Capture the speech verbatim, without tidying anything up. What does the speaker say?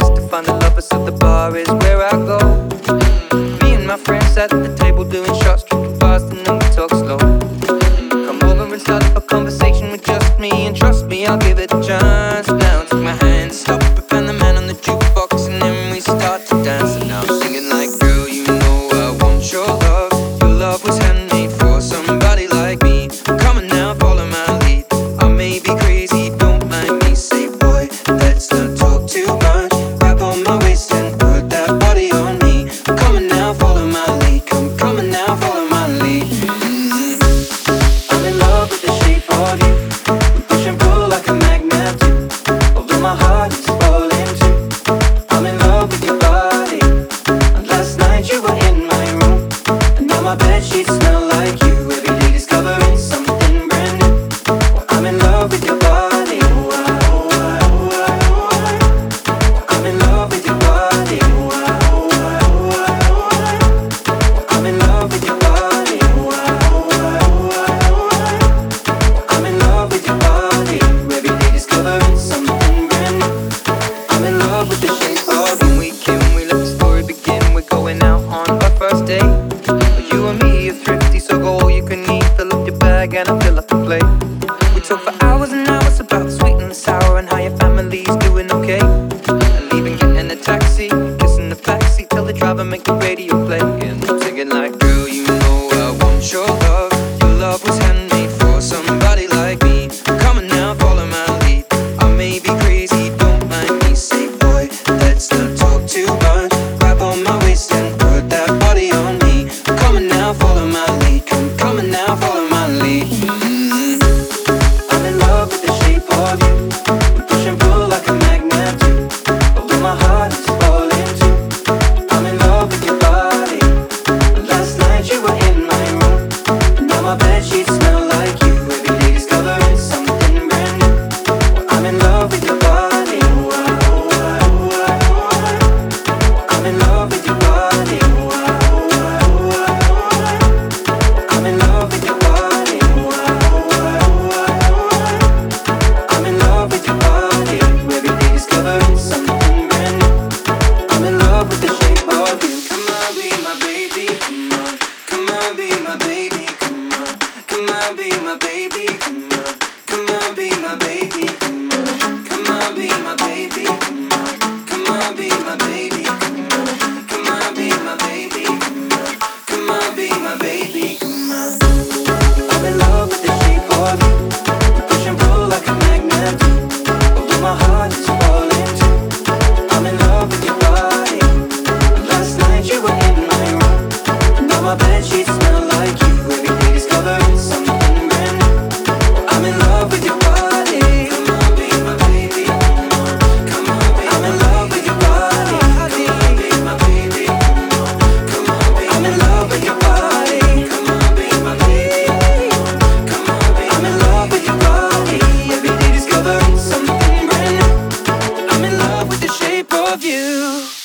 place to find a lover, so the bar is where I go. Me and my friends sat at the table doing shots, drinking fast, and then we talk slow. Come over and start up a conversation with just me, and trust me, I'll give it a chance. Now take my hand, stop it, and the man on the jukebox, and then we start to dance. And now I'm singing like, girl, you know I want your love. Your love was handmade for somebody like me. Come on now, follow my lead. I may be crazy, don't mind me. Say, boy, let's not talk too much. Grab on my waist and put that body on me. Come on now, follow my lead. Come, come on now, follow my lead. Mm-hmm. I'm in love with the shape of you. We push and pull like a magnet do. Although my heart is falling too. I'm in love with your body. And last night you were in my room, and now my bedsheets smell like you. Every day discovering something brand new. I'm in love with your body. I'm in love with your body. I'm in love with your body. I'm in love with your body. Every day discovering something brand new. I'm in love with the shape of you. When we can, we let the story begin. We're going out on our first date. You and me are thrifty, so go all you can eat. Fill up your bag and I fill up the plate. We talk for hours and hours about the sweet and the sour, and how your family's doing okay. And leaving, getting a taxi, kissing the backseat, tell the driver make the radio play. And I'm singing like, girl, you know I want your love. Your love was handmade for somebody like me. Come on now, follow my lead. I may be crazy, don't mind me. Say, boy, let's not talk too much. Grab on my waist and put that body on me. Come on now, follow my lead. Come, come on now, follow my lead. Mm-hmm. I'm in love with the shape of you. We push and pull like a magnet do. Although my heart is falling too. I'm in love with your body. Last night you were in my room, and now my bedsheets smell like you. Every day discovering something brand new. I'm in love with your body. I'm in love with your body. I'm in love with your body. I'm in love with your body. Every day discovering something brand new. I'm in love with the shape of you. Come on, be my baby. Come on, come on, be my baby. Come on, come on, be my baby. Come on, come on, be my baby. Come on, come on, be my baby. Come on, come on, be my baby. Come on, come on, be my baby. Come on, come on, be my baby. Come on. I'm in love with the shape of you. We push and pull like a magnet do. Although my heart is falling too. I'm in love with your body. Last night you were in my room, and now my bedsheets smell like you. Every day discovering something brand new. I'm in love with your body. Come on, be my baby. Come on, come on, be I'm in love with your body. Come on, be my baby. Come on, come on, be I'm in love with your body. Come on, be my baby. Come on, be I'm in love with your body. Every day discovering something brand new. I'm in love with the shape of you.